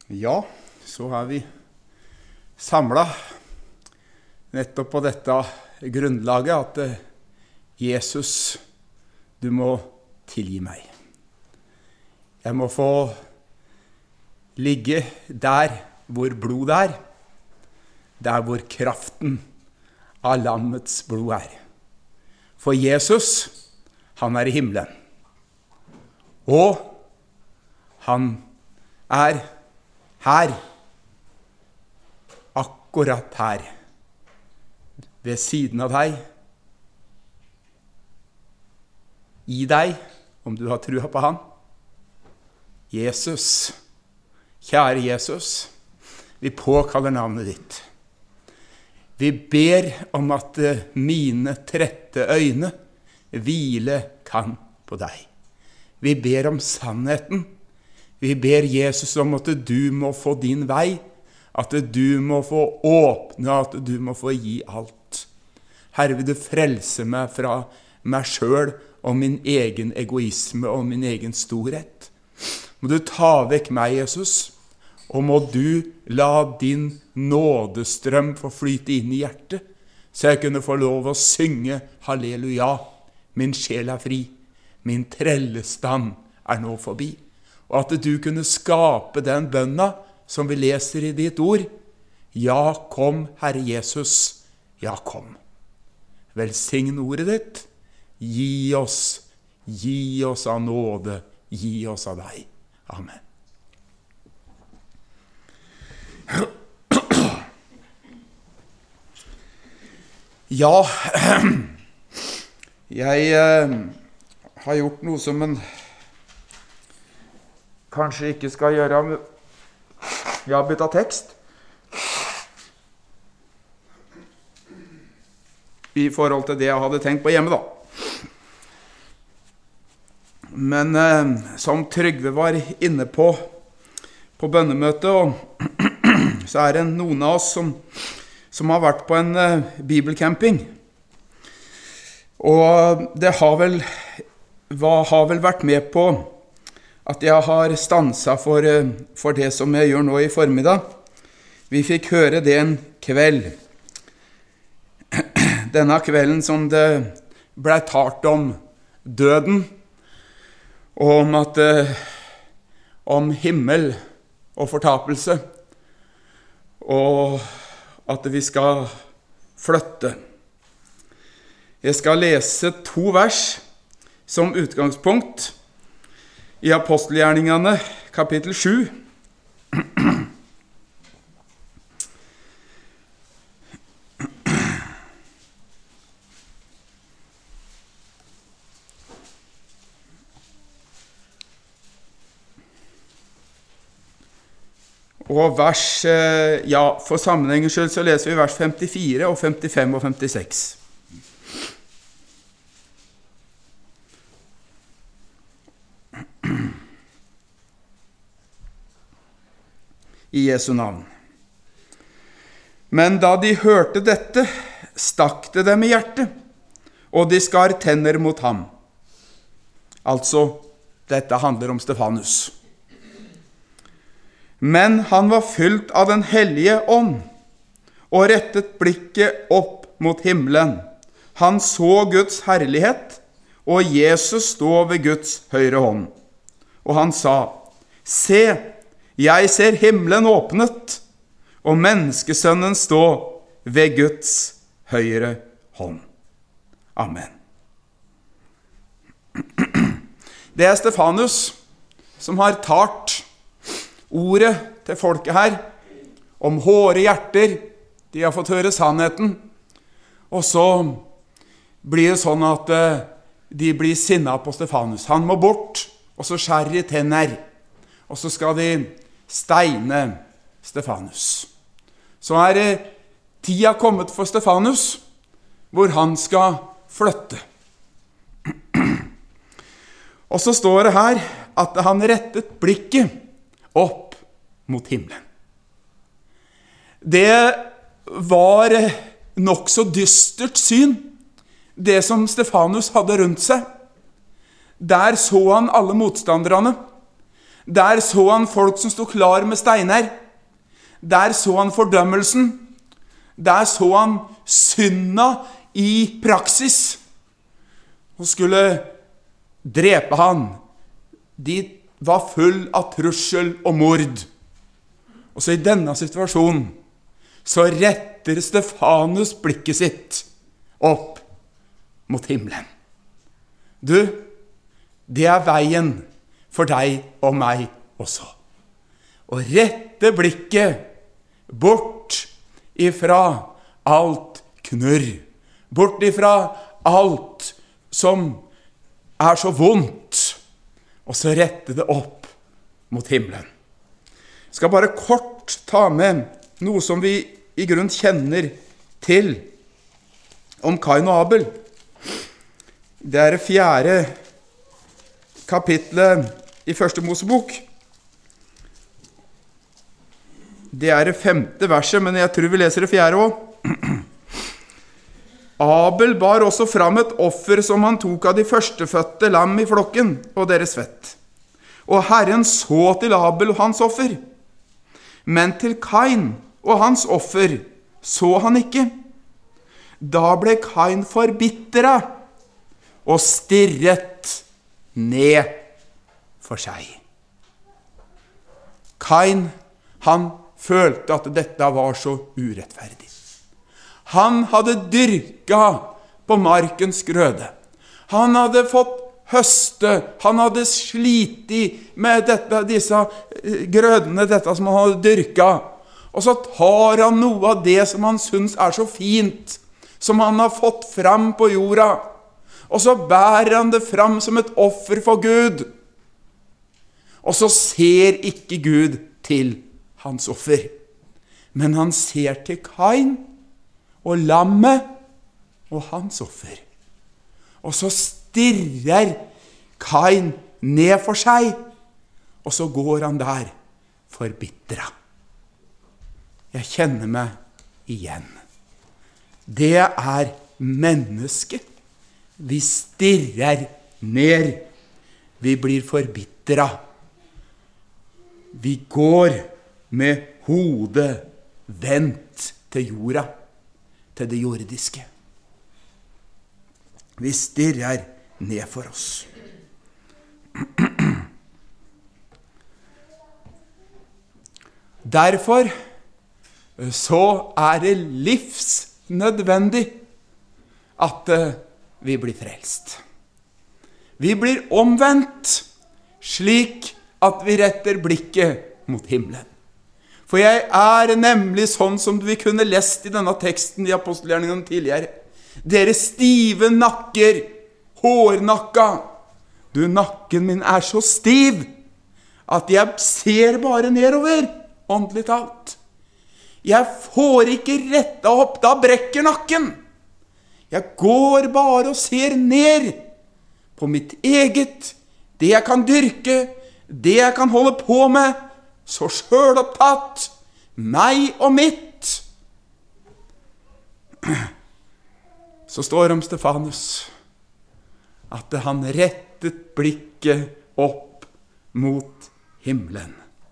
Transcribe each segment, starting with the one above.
Ja, så vi samlet nettopp på dette grunnlaget at Jesus, du må tilgi meg. Jeg må få ligge der hvor blod der hvor kraften av lammets blod For Jesus, han I himmelen. Og han her, akkurat her, ved siden av deg, I deg, om du har trua på han. Jesus, kjære Jesus, vi påkaller navnet ditt. Vi ber om at mine trette øyne hvile kan på deg. Vi ber om sannheten. Vi ber Jesus om at du må få din vei, at du må få åpne, at du må få gi alt. Herre, vil du frelse meg fra meg selv og min egen egoisme og min egen storhet. Må du ta vekk meg, Jesus, og må du la din nådestrøm få flyte inn I hjertet, så jeg kunne få lov å synge halleluja. Min sjel fri, min trellestand nå forbi. Og at du kunne skape den bønna som vi leser I ditt ord. Ja, kom, Herre Jesus, ja, kom. Velsign ordet ditt. Gi oss av nåde, gi oss av deg. Amen. Ja, jeg har gjort noe som en kanskje ikke skal gjøre. Jeg har byttet tekst I forhold til det jeg hadde tenkt på hjemme da. Men som Trygve var inne på bønnemøtet, så det noen av oss som har vært på en bibelcamping. Og det har vel vært med på at jeg har stanset for det som jeg gjør nå I formiddag. Vi fikk høre det en kveld. Denne kvelden som det ble talt om døden, og om himmel og fortapelse, og at vi skal flytte. Jeg skal lese 2 vers som utgangspunkt I Apostelgjerningene, kapittel 7. Og for sammenhengens skyld så leser vi vers 54 og 55 og 56. I Jesu navn. Men da de hørte dette, stakk det dem I hjertet, og de skar tenner mot ham. Altså, dette handler om Stefanus. Men han var fylt av den hellige ånd, og rettet blikket opp mot himmelen. Han så Guds herlighet, og Jesus stå ved Guds høyre hånd. Og han sa, «Se, jeg ser himmelen åpnet, og menneskesønnen stå ved Guds høyre hånd.» Amen. Det Stefanus som har talt ordet til folket her, om hårde hjerter, de har fått høre sannheten, og så blir det sånn at de blir sinnet på Stefanus. Han må bort, og så skjærer de tenner, og så skal de steine Stefanus. Så tida kommet for Stefanus, hvor han skal flytte. Og så står det her at han rettet blikket opp mot himmelen. Det var nok så dystert syn, det som Stefanus hadde rundt seg. Der så han alle motstanderne. Der så han folk som stod klar med steiner. Der så han fordømmelsen. Der så han synda i praksis. Og skulle drepe han. De var full av trussel og mord. Og så i denne situasjonen så retter Stefanus blikket sitt opp mot himmelen. Du, det er veien for deg og meg også. Å rette blikket bort ifra alt knurr. Bort ifra alt som er så vondt. Og så rette det opp mot himmelen. Jeg skal bare kort ta med noe som vi i grunn kjenner til om Kain og Abel. Det er det 4. kapitlet i 1. Mosebok. Det er det 5. verset, men jeg tror vi leser det 4. også. Abel bar også fram et offer som han tok av de førstefødte lam i flokken og deres fett. Og Herren så til Abel og hans offer. Men til Kain og hans offer så han ikke. Da ble Kain forbittret og stirret ned for seg. Kain, han følte at dette var så urettferdig. Han hadde dyrket på markens grøde. Han hadde fått høste. Han hadde slitit med disse grødene, dette som han hadde dyrket. Og så tar han noe av det som han synes er så fint, som han har fått fram på jorda. Og så bærer han det fram som et offer for Gud. Og så ser ikke Gud til hans offer. Men han ser til Kain og lammet og hans offer. Og så stirrer Kain ned for seg, og så går han der forbittret. Jeg kjenner meg igjen. Det er mennesket. Vi stirrer ned. Vi blir forbittret. Vi går med hodet vendt til jorda, til det jordiske. Vi stirrer ned for oss. Derfor så er det livsnødvendig at vi blir frelst. Vi blir omvendt, slik at vi retter blikket mot himmelen. For jeg er nemlig sånn som vi kunne lest i denne teksten i apostelgjerningene tidligere. Dere stive nakker, hårnakka. Du, nakken min er så stiv at jeg ser bare nedover, åndelig talt. Jeg får ikke retta opp, da brekker nakken. Jeg går bare og ser ned på mitt eget, det jeg kan dyrke, det jeg kan holde på med, så selvopptatt, meg og mitt. Så står det om Stefanus at han rettet blikket opp mot himmelen.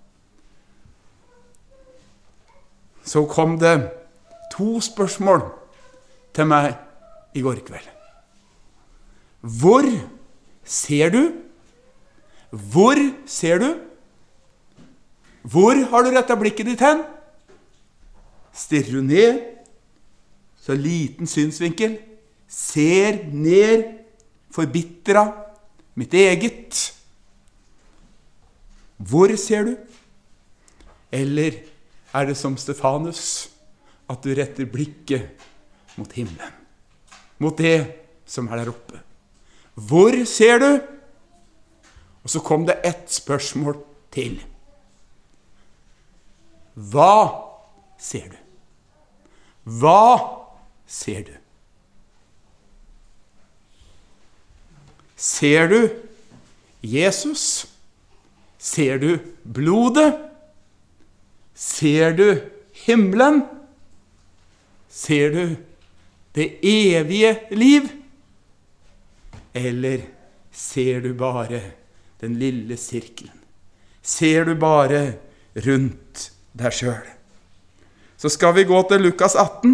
Så kom det 2 spørsmål til meg i går kveld. Hvor ser du? Hvor ser du? Hvor har du rettet blikket ditt hen? Stirrer du ned, så liten synsvinkel, ser ned, forbittret, mitt eget. Hvor ser du? Eller er det som Stefanus, at du retter blikket mot himmelen, mot det som er der oppe? Hvor ser du? Og så kom det et spørsmål til. Hva ser du? Hva ser du? Ser du Jesus? Ser du blodet? Ser du himmelen? Ser du det evige liv? Eller ser du bare den lille sirkelen? ser du bare rundt deg selv. Så skal vi gå til Lukas 18.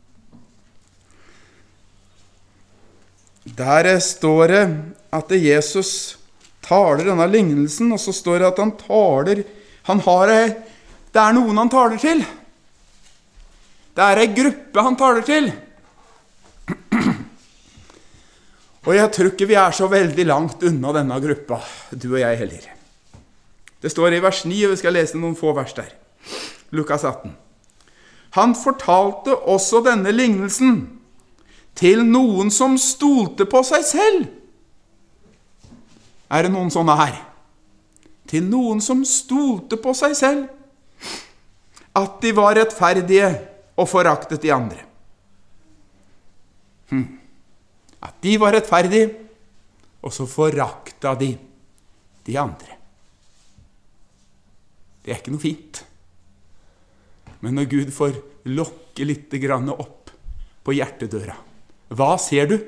Der står det at Jesus taler denne lignelsen, og så står det at det er noen han taler til. Det er en gruppe han taler til. Og jeg tror ikke vi er så veldig langt unna denne gruppa, du og jeg heller. Det står i vers 9, og vi skal lese noen få vers der. Lukas 18. Han fortalte også denne lignelsen til noen som stolte på seg selv. Er det noen sånne her? Til noen som stolte på seg selv. At de var rettferdige og foraktet de andre. At de var rettferdige, og så forakta de andre. Det er ikke noe fint. Men når Gud får lokke litt grann opp på hjertedøra, hva ser du?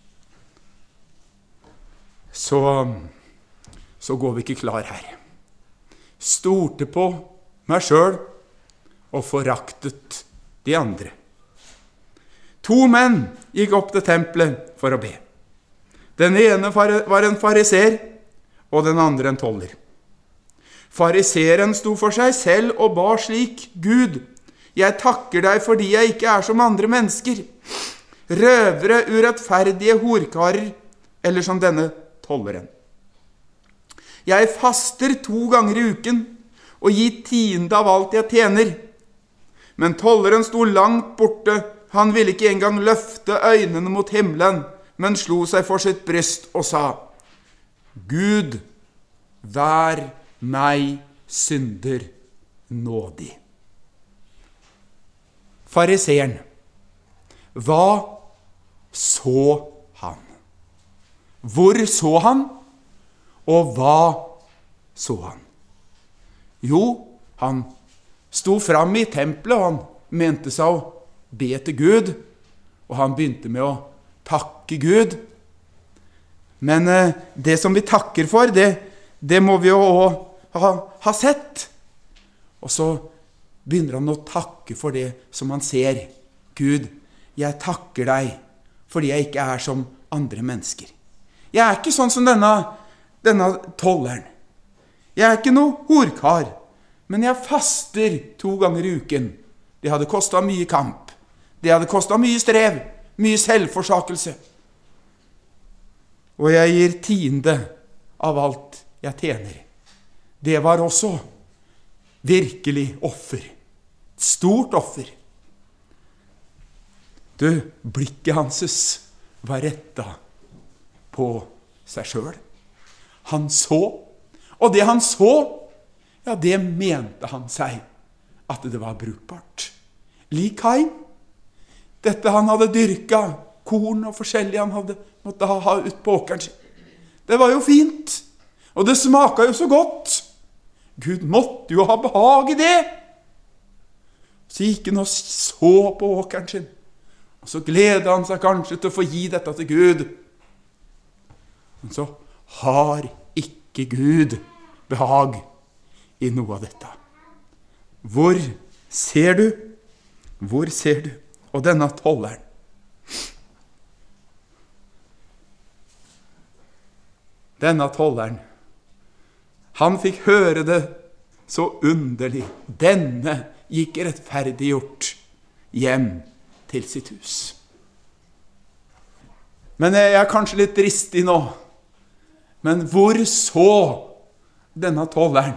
Så går vi ikke klar her. Stolte på meg selv og foraktet de andre. 2 menn gikk opp til tempelet for å be. Den ene var en fariser, og den andre en toller. Fariseren sto for seg selv og ba slik: Gud, jeg takker deg fordi jeg ikke er som andre mennesker, røvere, urettferdige horkarer, eller som denne tolleren. Jeg faster 2 ganger i uken og gir 10% av alt jeg tjener. Men tolleren sto langt borte. Han ville ikke engang løfte øynene mot himmelen, men slo seg for sitt bryst og sa: Gud, vær meg synder nådig. Fariseren, hva så han? Hvor så han? Og hva så han? Jo, han sto fram i tempelet, og han mente seg å be til Gud, og han begynte med å takke Gud. Men det som vi takker for, det må vi jo ha sett. Og så begynner han å takke for det som han ser. Gud, jeg takker deg fordi jeg ikke er som andre mennesker. Jeg er ikke sånn som denne tolleren. Jeg er ikke noe horkar, men jeg faster 2 ganger i uken. Det hadde kostet mye kamp. Det hadde kostet mye strev, mye selvforsakelse. Og jeg gir 10% av alt jeg tjener. Det var også virkelig offer. Et stort offer. Du, blikket hanses var rettet på seg selv. Han så, og det han så, ja, det mente han seg at det var brukbart. Lik Kain. Dette han hadde dyrket, korn og forskjellig han hadde måttet ha ut på åkeren sin. Det var jo fint, og det smaket jo så godt. Gud måtte jo ha behag i det. Så gikk han og så på åkeren sin, og så gledet han seg kanskje til å få gi dette til Gud. Men så har ikke Gud behag i noe av dette. Hvor ser du? Hvor ser du? Og denne tolleren. Han fikk høre det så underlig. Denne gikk rettferdiggjort hjem til sitt hus. Men jeg er kanskje litt dristig nå. Men hvor så denne tolleren?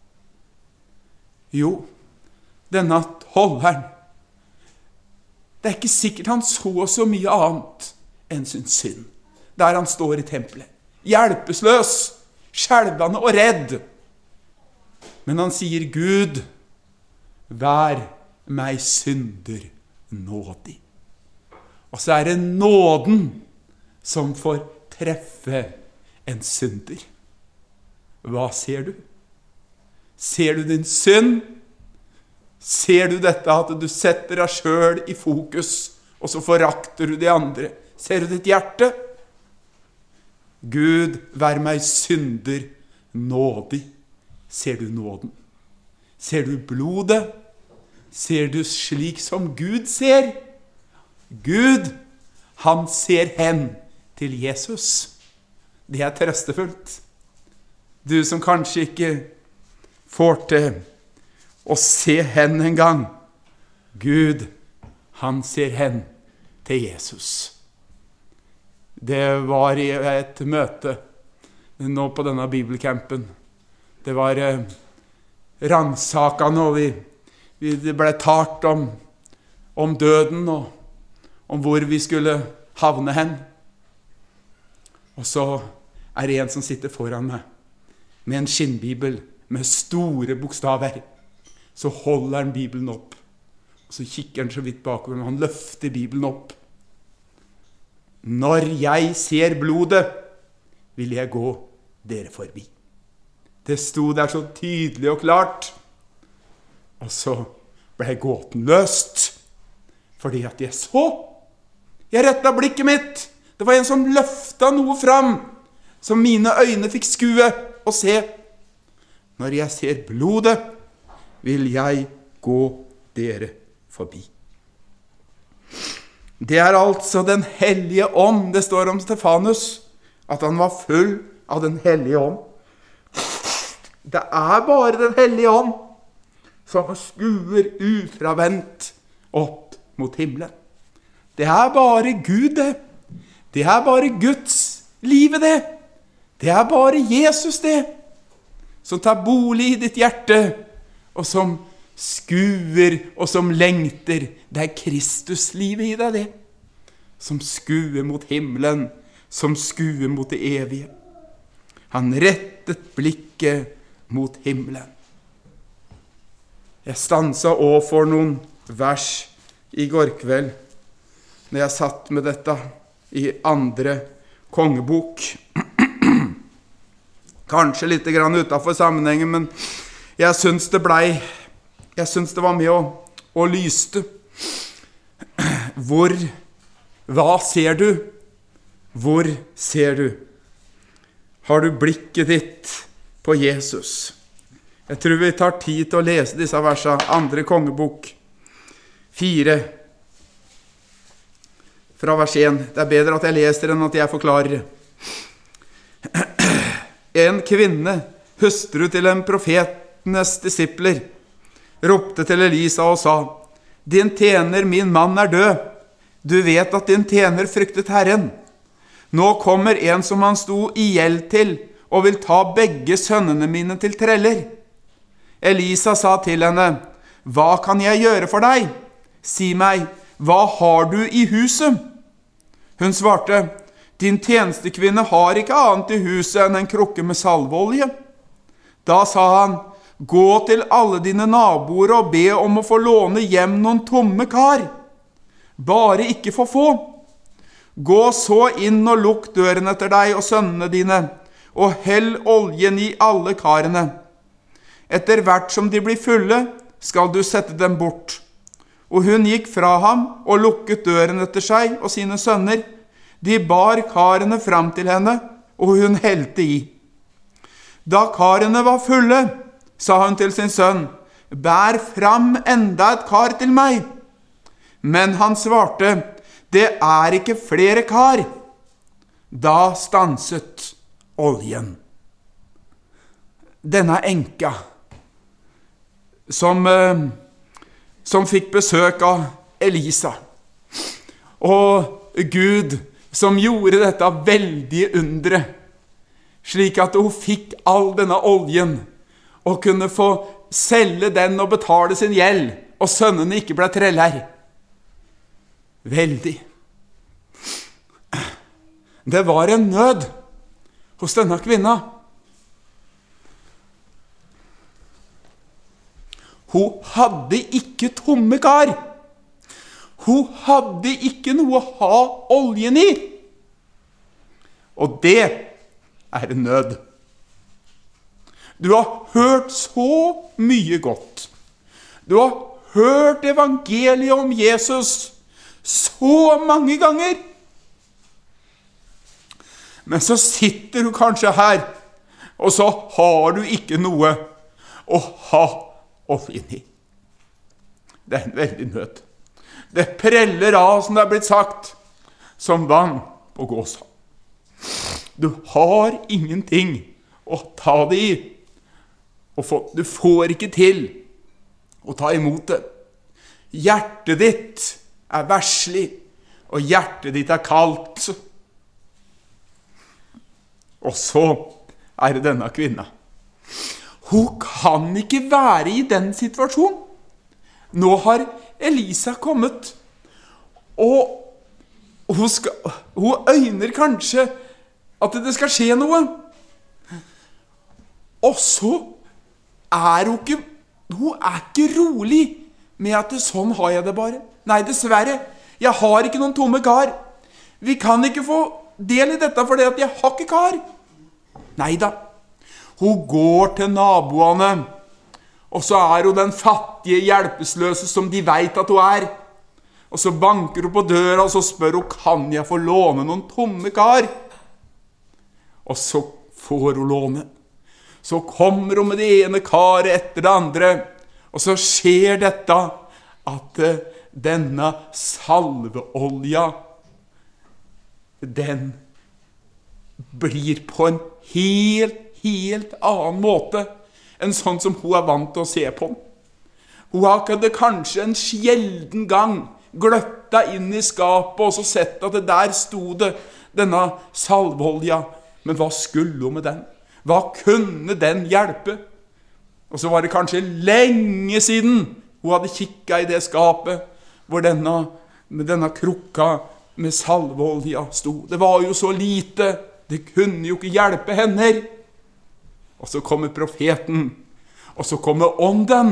Jo, denne tolleren, det er ikke sikkert han så mye annet enn sin synd. Der han står i tempelet, hjelpeløs, skjelvende og redd. Men han sier: Gud, vær meg synder nådig. Og så er det nåden som får treffe en synder. Hva ser du? Ser du din synd? Ser du dette at du setter deg selv i fokus, og så forakter du de andre? Ser du ditt hjerte? Gud, vær meg synder nådig. ser du nåden? Ser du blodet? Ser du slik som Gud ser? Gud, han ser hen til Jesus. Det er trøstefullt. Du som kanskje ikke får til å se hen en gang. Gud, han ser hen til Jesus. Det var i et møte nå på denne bibelcampen. Det var rannsakende, og det ble talt om døden og om hvor vi skulle havne hen. Og så er det en som sitter foran meg med en skinnbibel med store bokstaver. Så holder han Bibelen opp, og så kikker han så vidt bakover, men han løfter Bibelen opp. Når jeg ser blodet, vil jeg gå dere forbi. Det sto der så tydelig og klart. Og så ble gåten løst, fordi at jeg så. Jeg rettet blikket mitt. Det var en som løftet noe fram, som mine øyne fikk skue og se. Når jeg ser blodet, vil jeg gå dere forbi. Det er altså den hellige ånd. Det står om Stefanus, at han var full av den hellige ånd. Det er bare den hellige ånd som skuer ufravendt opp mot himmelen. Det er bare Gud det. Det er bare Guds livet det. Det er bare Jesus det, som tar bolig i ditt hjerte, og som skuer og som lengter. Det er Kristuslivet i deg det, som skuer mot himmelen, som skuer mot det evige. Han rettet blikket mot himmelen. Jeg stanset også for noen vers i går kveld, når jeg satt med dette i 2. kongebok. Kanskje litt utenfor sammenhengen, men jeg synes det var med å lyste. Hva ser du? Hvor ser du? Har du blikket ditt på Jesus? Jeg tror vi tar tid til å lese disse versene. 2. kongebok 4, fra vers 1. Det er bedre at jeg leser enn at jeg forklarer. En kvinne, hustru til en profetenes disipler, ropte til Elisa og sa: Din tjener, min mann, er død. Du vet at din tjener fryktet Herren. Nå kommer en som han sto i gjeld til, og vil ta begge sønnene mine til treller. Elisa sa til henne: Hva kan jeg gjøre for deg? Si meg, hva har du i huset? Hun svarte: Din tjenestekvinne har ikke annet i huset enn en krukke med salveolje. Da sa han: Gå til alle dine naboer og be om å få låne hjem noen tomme kar. Bare ikke for få. Gå så inn og lukk døren etter deg og sønnene dine, og hell oljen i alle karene. Etter hvert som de blir fulle, skal du sette dem bort. Og hun gikk fra ham og lukket døren etter seg og sine sønner. De bar karene fram til henne, og hun helte i. Da karene var fulle, sa hun til sin sønn: Bær fram enda et kar til meg. Men han svarte: Det er ikke flere kar. Da stanset oljen. Denne enka, som fikk besøk av Elisa, og Gud som gjorde dette veldige undre, slik at hun fikk all denne oljen, og kunne få selge den og betale sin gjeld, og sønnene ikke ble treller. Veldig. Det var en nød hos denne kvinna. Hun hadde ikke tomme kar. Hun hadde ikke noe å ha oljen i. Og det er en nød. Du har hørt så mye godt. Du har hørt evangeliet om Jesus så mange ganger. Men så sitter du kanskje her, og så har du ikke noe å ha oljen i. Det en veldig nød. Det preller av, som det er blitt sagt, som vann på gåsa. Du har ingenting å ta det i, og du får ikke til å ta imot det. Hjertet ditt er verslig, og hjertet ditt er kaldt. Og så er det denne kvinna. Hun kan ikke være i den situasjonen. Nå har Elisa kommet, og hun øyner kanskje at det skal skje noe. Og så er hun er ikke rolig med at sånn har jeg det bare. Nei, dessverre, jeg har ikke noen tomme kar. Vi kan ikke få del i dette fordi at jeg har ikke kar. Neida, hun går til naboene, og så er hun den fattige, hjelpeløse som de vet at hun er. Og så banker hun på døra, og så spør hun, kan jeg få låne noen tomme kar? Og så får hun låne. Så kommer hun med det ene karet etter det andre, og så skjer dette at denne salveolja, den blir på en helt annen måte enn sånn som hun er vant til å se på den. Hun hadde kanskje en sjelden gang gløtta inn i skapet og så sett at det der stod det, denne salveolja. Men hva skulle hun med den? Hva kunne den hjelpe? Og så var det kanskje lenge siden hun hadde kikket i det skapet hvor denne krukka med salveolja stod. Det var jo så lite, det kunne jo ikke hjelpe henne. Og så kommer profeten, og så kommer ånden.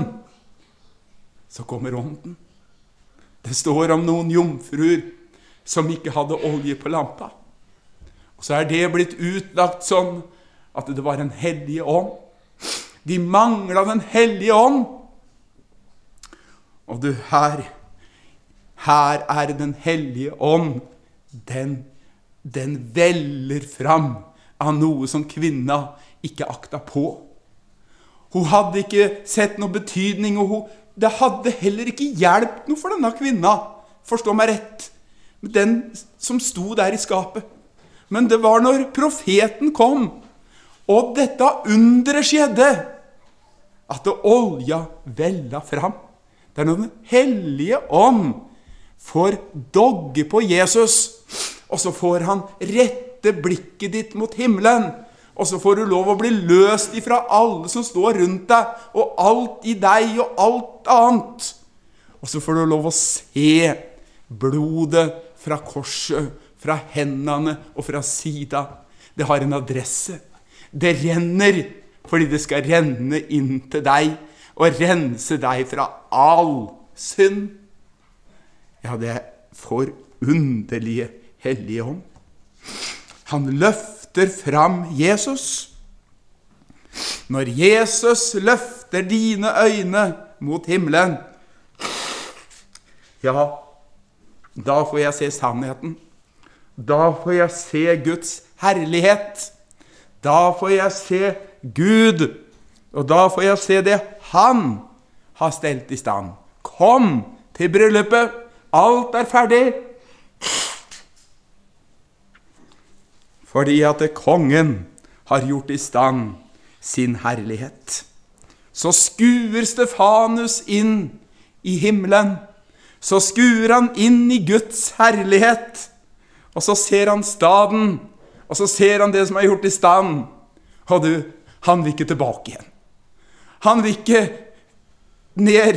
Det står om noen jomfruer som ikke hadde olje på lampa. Og så er det blitt utlagt sånn at det var en hellige ånd. De manglet den hellige ånd. Og du, her er den hellige ånd. Den veller fram av noe som kvinna ikke akta på. Hun hadde ikke sett noe betydning, og det hadde heller ikke hjulpet noe for denne kvinna. Forstå meg rett. Den som sto der i skapet. Men det var når profeten kom, og dette underet skjedde, at olja vella fram. Det er når den hellige ånd får dogge på Jesus, og så får han rette blikket ditt mot himmelen, og så får du lov å bli løst ifra alle som står rundt deg, og alt i deg og alt annet. Og så får du lov å se blodet fra korset, fra hendene og fra sida. Det har en adresse. Det renner fordi det skal renne inn til deg og rense deg fra all synd. Ja, det er forunderlige hellige ånd. Han løfter fram Jesus. Når Jesus løfter dine øyne mot himmelen, ja, da får jeg se sannheten. Da får jeg se Guds herlighet. Da får jeg se Gud, og da får jeg se det han har stelt i stand. Kom til bryllupet, alt er ferdig. Fordi at kongen har gjort i stand sin herlighet. Så skuer Stefanus inn i himmelen, så skuer han inn i Guds herlighet, og så ser han staden, og så ser han det som er gjort i stand, og han vil ikke tilbake igjen. Han vil ikke ned.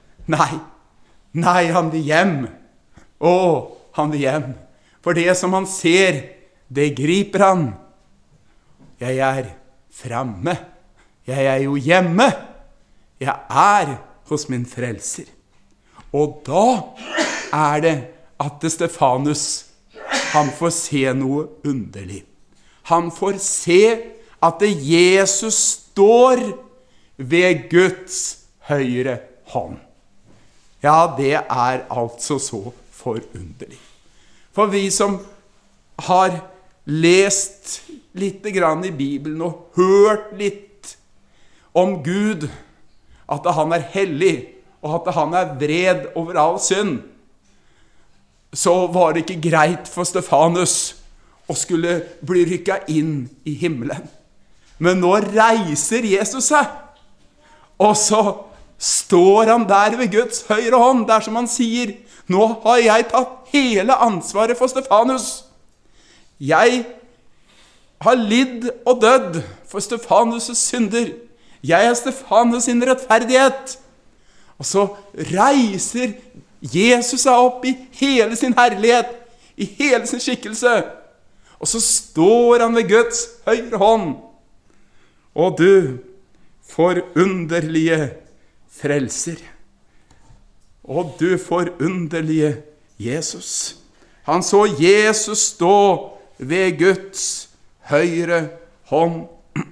Nei, han vil hjem. Han vil hjem. For det som han ser, det griper han. Jeg er fremme. Jeg er jo hjemme. Jeg er hos min frelser. Og da er det at Stefanus, han får se noe underlig. Han får se at Jesus står ved Guds høyre hånd. Ja, det er altså så forunderlig. For vi som har lest litt grann i Bibelen og hørt litt om Gud, at han er hellig, og at han er vred over all synd, så var det ikke greit for Stefanus å skulle bli rykket inn i himmelen. Men nå reiser Jesus seg, og så står han der ved Guds høyre hånd, der som han sier, nå har jeg tatt hele ansvaret for Stefanus. Jeg har lidd og dødd for Stefanus' synder. Jeg er Stefanus sin rettferdighet. Og så reiser Jesus seg opp i hele sin herlighet, i hele sin skikkelse. Og så står han ved Guds høyre hånd. Og du, forunderlige frelser. Og du, forunderlige Jesus. Han så Jesus stå ved Guds høyre hånd.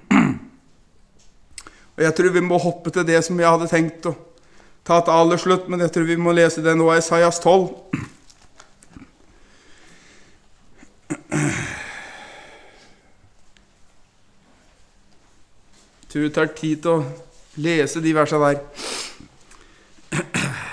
Og jeg tror vi må hoppe til det som jeg hadde tenkt å ta til aller slutt, men jeg tror vi må lese det nå, Isaias 12. Jeg tror det tar tid til å lese de versene der.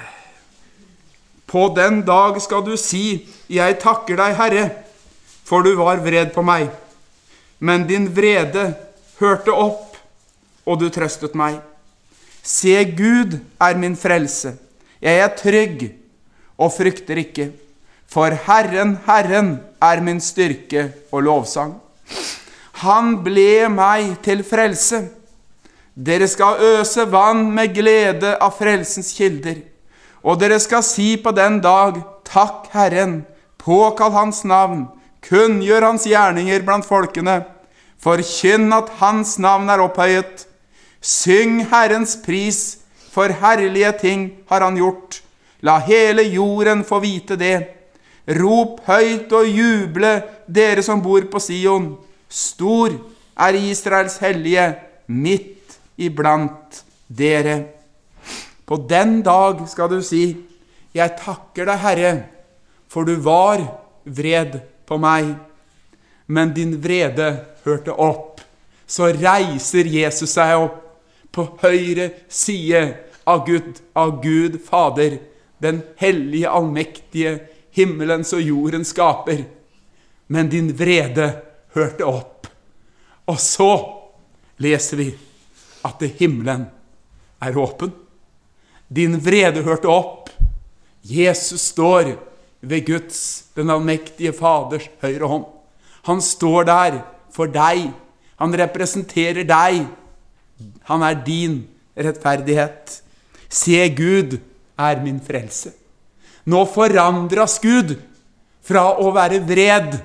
På den dag skal du si, jeg takker deg, Herre, for du var vred på meg. Men din vrede hørte opp, og du trøstet meg. Se, Gud er min frelse. Jeg er trygg og frykter ikke. For Herren, Herren er min styrke og lovsang. Han ble meg til frelse. Dere skal øse vann med glede av frelsens kilder. Og dere skal si på den dag, takk Herren, påkall hans navn, kunngjør hans gjerninger blant folkene, forkynn at hans navn er opphøyet. Syng Herrens pris, for herlige ting har han gjort. La hele jorden få vite det. Rop høyt og juble, dere som bor på Sion. Stor er Israels hellige, midt iblant dere. På den dag skal du si, jeg takker deg, Herre, for du var vred på meg. Men din vrede hørte opp. Så reiser Jesus seg opp på høyre side av Gud Fader, den hellige, allmektige, himmelens og jorden skaper. Men din vrede hørte opp. Og så leser vi at himmelen er åpen. Din vrede hørte opp. Jesus står ved Guds, den allmektige Faders høyre hånd. Han står der for deg. Han representerer deg. Han er din rettferdighet. Se, Gud er min frelse. Nå forandres Gud fra å være vred.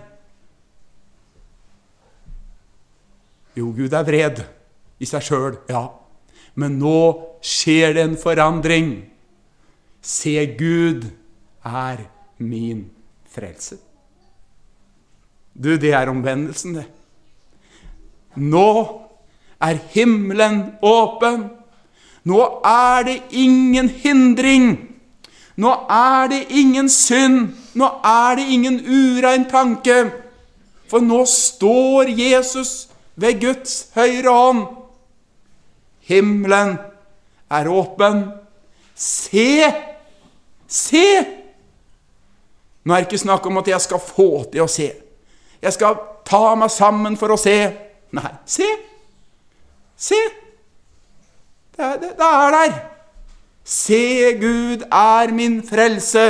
Jo, Gud er vred i seg selv, ja. Men nå skjer det en forandring. Se, Gud er min frelse. Du, det er omvendelsen, det. Nå er himmelen åpen. Nå er det ingen hindring. Nå er det ingen synd. Nå er det ingen urein tanke. For nå står Jesus ved Guds høyre hånd. Himmelen er åpen. Se! Se! Nå er det ikke snakk om at jeg skal få til å se. Jeg skal ta meg sammen for å se. Nei, se! Se! Det er der. Se, Gud er min frelse.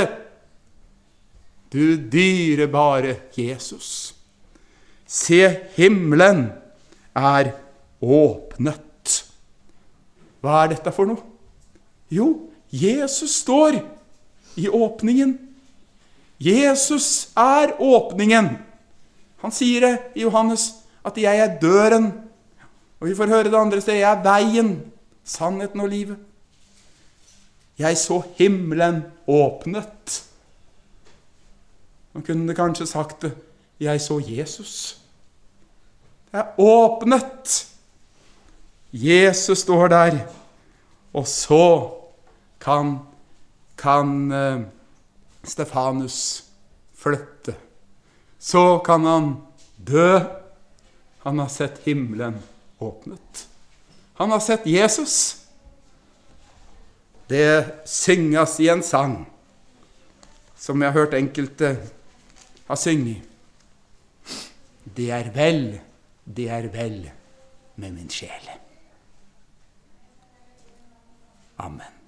Du dyrebare Jesus. Se, himmelen er åpnet. Hva er dette for noe? Jo, Jesus står i åpningen. Jesus er åpningen. Han sier det i Johannes, at jeg er døren. Og vi får høre det andre stedet, jeg er veien, sannheten og livet. Jeg så himmelen åpnet. Man kunne kanskje sagt det, jeg så Jesus. Det er åpnet. Jesus står der, og så kan Stefanus flytte. Så kan han dø. Han har sett himmelen åpnet. Han har sett Jesus. Det synges i en sang, som jeg har hørt enkelte ha synget. Det er vel med min sjel. Amen.